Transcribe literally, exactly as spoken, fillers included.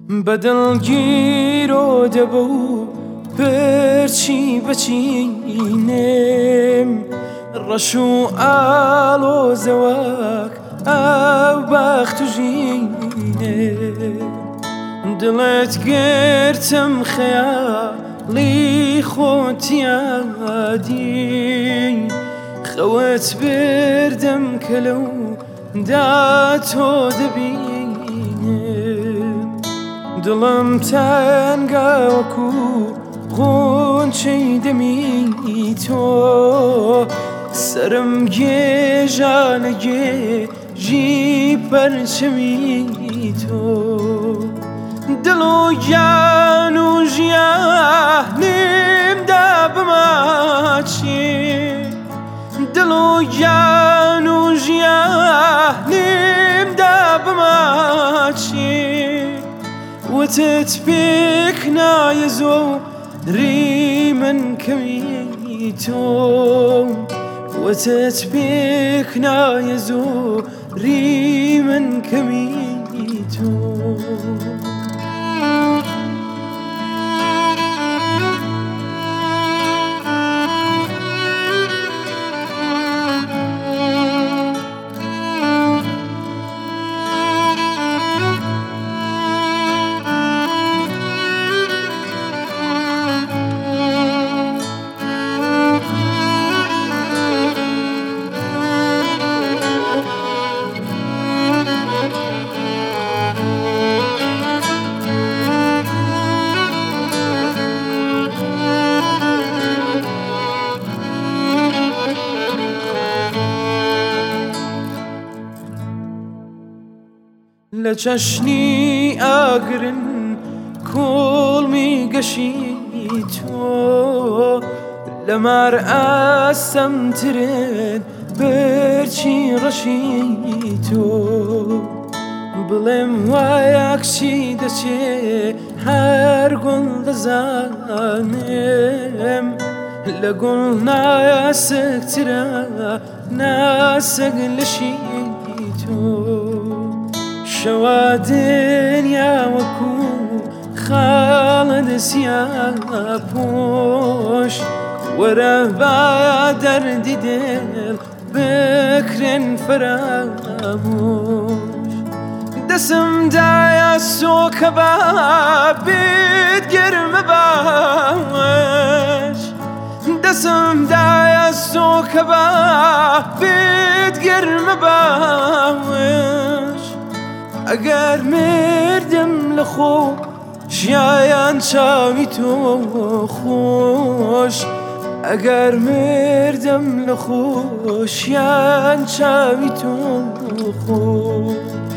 بەدڵگیر و دەبە و پرچی بەچینێم ڕەش و ئاڵۆزەوەک ئەو بەخت و ژینێم دڵت گرتم خەیاڵی خۆتیادی خەوت بردم کە لەو دا تۆ دەبینم دڵم تەنگە وەکو غونچەی دەمی تۆ سرم گێژە لە گێژی پەرچەمی تۆ دڵ و گیان و ژیانمدا بماچێ دڵ و گیان و ژیانمدا بماچێ وتت پێک نایە زۆری من کەمی تۆ وتت پێک نایە زۆری من کەمی تۆ لە چەشنی ئاگرن کوڵمی گەشی تۆ لە مار ئاستەمترن بەرچی ڕەشی تۆ بڵێم وایە کچی دەچێ هەر گوڵ دەزانم لە گوڵ نایاسکترە ناسەگ لەشی تۆ شەوا دنیا وەکو خاڵە دەسیا پۆش وەرە با دەردی دڵ بکرێن فەرامۆش دەسم دایە سۆکە با بێت گەرمە باوەش دەسم دایە سۆکە با بێت گەرمە باوەش ئەگەر مردم لە خۆ ژیان چاوی تۆ خۆش ئەگەر مردم لە خۆشیان چاوی تۆ خۆش